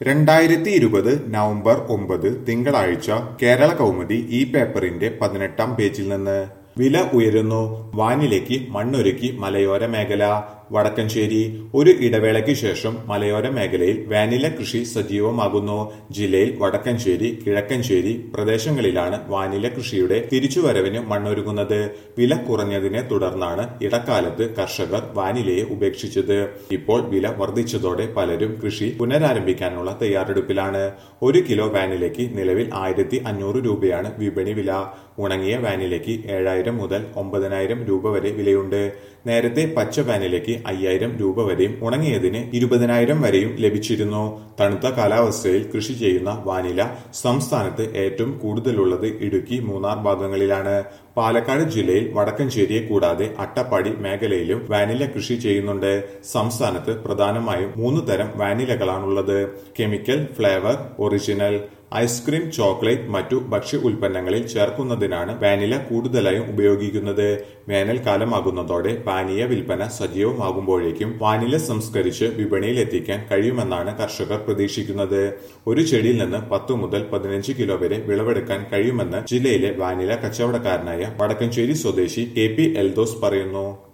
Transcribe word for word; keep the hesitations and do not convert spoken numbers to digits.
രണ്ടായിരത്തി ഇരുപത് നവംബർ ഒമ്പത് തിങ്കളാഴ്ച കേരള കൗമുദി ഈ പേപ്പറിന്റെ പതിനെട്ടാം പേജിൽ നിന്ന് വില ഉയരുന്നു. വാനിലേക്ക് മണ്ണൊരുക്കി മലയോര മേഖല. വടക്കഞ്ചേരി. ഒരു ഇടവേളയ്ക്ക് ശേഷം മലയോര മേഖലയിൽ വാനില കൃഷി സജീവമാകുന്നു. ജില്ലയിൽ വടക്കഞ്ചേരി, കിഴക്കഞ്ചേരി പ്രദേശങ്ങളിലാണ് വാനില കൃഷിയുടെ തിരിച്ചുവരവിന് മണ്ണൊരുങ്ങുന്നത്. വില കുറഞ്ഞതിനെ തുടർന്നാണ് ഇടക്കാലത്ത് കർഷകർ വാനിലയെ ഉപേക്ഷിച്ചത്. ഇപ്പോൾ വില വർദ്ധിച്ചതോടെ പലരും കൃഷി പുനരാരംഭിക്കാനുള്ള തയ്യാറെടുപ്പിലാണ്. ഒരു കിലോ വാനിലയ്ക്ക് നിലവിൽ ആയിരത്തി അഞ്ഞൂറ് രൂപയാണ് വിപണി വില. ഉണങ്ങിയ വാനിലയ്ക്ക് ഏഴായിരം മുതൽ ഒമ്പതിനായിരം രൂപ വരെ വിലയുണ്ട്. നേരത്തെ പച്ച വാനിലയ്ക്ക് അയ്യായിരം രൂപ വരെയും ഉണങ്ങിയതിന് ഇരുപതിനായിരം വരെയും ലഭിച്ചിരുന്നു. തണുത്ത കാലാവസ്ഥയിൽ കൃഷി ചെയ്യുന്ന വാനില സംസ്ഥാനത്ത് ഏറ്റവും കൂടുതലുള്ളത് ഇടുക്കി, മൂന്നാർ ഭാഗങ്ങളിലാണ്. പാലക്കാട് ജില്ലയിൽ വടക്കഞ്ചേരിയെ കൂടാതെ അട്ടപ്പാടി മേഖലയിലും വാനില കൃഷി ചെയ്യുന്നുണ്ട്. സംസ്ഥാനത്ത് പ്രധാനമായും മൂന്ന് തരം വാനിലകളാണുള്ളത്: chemical, flavour, original. Ice cream, chocolate, മറ്റു ഭക്ഷ്യ ഉൽപ്പന്നങ്ങളിൽ ചേർക്കുന്നതിനാണ് വാനില കൂടുതലായും ഉപയോഗിക്കുന്നത്. വേനൽക്കാലമാകുന്നതോടെ പാനീയ വിൽപ്പന സജീവമാകുമ്പോഴേക്കും വാനില സംസ്കരിച്ച് വിപണിയിൽ എത്തിക്കാൻ കഴിയുമെന്നാണ് കർഷകർ പ്രതീക്ഷിക്കുന്നത്. ഒരു ചെടിയിൽ നിന്ന് പത്ത് മുതൽ പതിനഞ്ച് കിലോ വരെ വിളവെടുക്കാൻ കഴിയുമെന്ന് ജില്ലയിലെ വാനില കച്ചവടക്കാരനായ വടക്കഞ്ചേരി സ്വദേശി കെ പി എൽദോസ് പറയുന്നു.